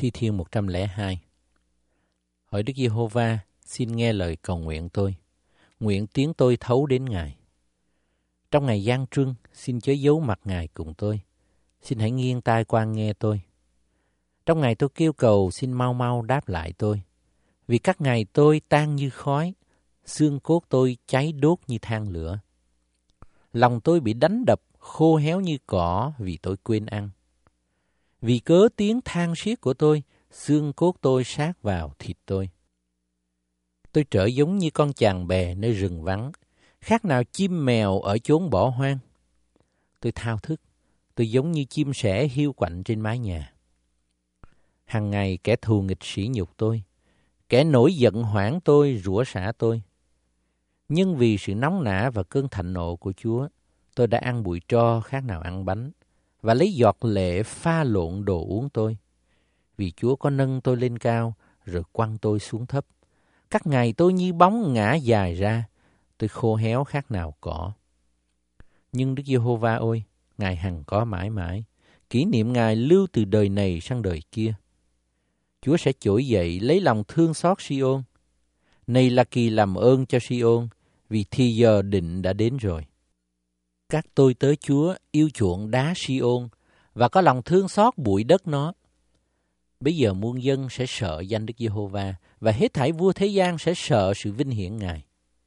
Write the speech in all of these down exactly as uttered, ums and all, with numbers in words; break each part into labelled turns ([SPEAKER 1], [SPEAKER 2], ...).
[SPEAKER 1] Thi Thiên một trăm lẻ hai. Hỡi Đức Giê-hô-va, xin nghe lời cầu nguyện tôi, nguyện tiếng tôi thấu đến Ngài. Trong ngày gian truân, xin chớ giấu mặt Ngài cùng tôi, xin hãy nghiêng tai quan nghe tôi. Trong ngày tôi kêu cầu, xin mau mau đáp lại tôi, vì các ngày tôi tan như khói, xương cốt tôi cháy đốt như than lửa. Lòng tôi bị đánh đập, khô héo như cỏ vì tôi quên ăn. Vì cớ tiếng than xiết của tôi, xương cốt tôi sát vào thịt tôi. Tôi trở giống như con chàng bè nơi rừng vắng, khác nào chim mèo ở chốn bỏ hoang. Tôi thao thức, tôi giống như chim sẻ hiu quạnh trên mái nhà. Hằng ngày kẻ thù nghịch sỉ nhục tôi, kẻ nổi giận hoảng tôi, rủa xả tôi. Nhưng vì sự nóng nả và cơn thạnh nộ của Chúa, tôi đã ăn bụi tro khác nào ăn bánh, và lấy giọt lệ pha lộn đồ uống tôi. Vì Chúa có nâng tôi lên cao, rồi quăng tôi xuống thấp. Các ngày tôi như bóng ngã dài ra, tôi khô héo khác nào cỏ. Nhưng Đức Giê-hô-va ơi, Ngài hằng có mãi mãi, kỷ niệm Ngài lưu từ đời này sang đời kia. Chúa sẽ trỗi dậy lấy lòng thương xót Si-ôn. Này là kỳ làm ơn cho Si-ôn, vì thì giờ định đã đến rồi. Các tôi tớ Chúa yêu chuộng đá Si-ôn và có lòng thương xót bụi đất nó. Bây giờ muôn dân sẽ sợ danh Đức Giê-hô-va và hết thảy vua thế gian sẽ sợ sự vinh hiển Ngài.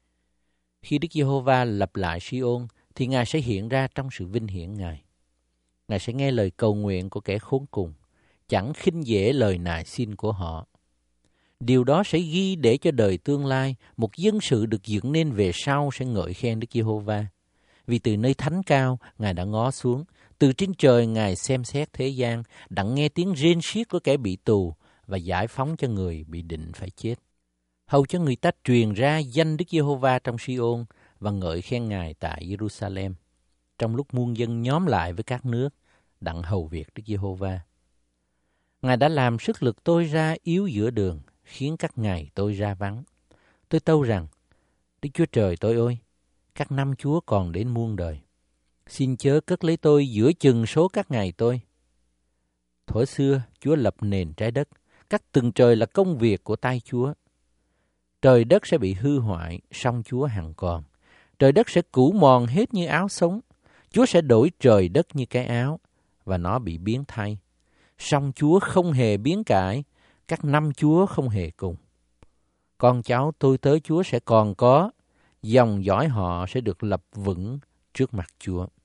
[SPEAKER 1] Khi Đức Giê-hô-va lập lại Si-ôn thì Ngài sẽ hiện ra trong sự vinh hiển Ngài. Ngài sẽ nghe lời cầu nguyện của kẻ khốn cùng, chẳng khinh dễ lời nài xin của họ. Điều đó sẽ ghi để cho đời tương lai, một dân sự được dựng nên về sau sẽ ngợi khen Đức Giê-hô-va. Vì từ nơi thánh cao, Ngài đã ngó xuống, từ trên trời Ngài xem xét thế gian, đặng nghe tiếng rên xiết của kẻ bị tù và giải phóng cho người bị định phải chết. Hầu cho người ta truyền ra danh Đức Giê-hô-va trong Si-ôn và ngợi khen Ngài tại Giê-ru-sa-lem, trong lúc muôn dân nhóm lại với các nước, đặng hầu việc Đức Giê-hô-va. Ngài đã làm sức lực tôi ra yếu giữa đường, khiến các ngày tôi ra vắng. Tôi tâu rằng, Đức Chúa Trời tôi ơi, các năm Chúa còn đến muôn đời. Xin chớ cất lấy tôi giữa chừng số các ngày tôi. Thuở xưa, Chúa lập nền trái đất, các tầng trời là công việc của tay Chúa. Trời đất sẽ bị hư hoại, song Chúa hằng còn. Trời đất sẽ cũ mòn hết như áo sống. Chúa sẽ đổi trời đất như cái áo, và nó bị biến thay. Song Chúa không hề biến cải, các năm Chúa không hề cùng. Con cháu tôi tớ Chúa sẽ còn có, dòng dõi họ sẽ được lập vững trước mặt Chúa.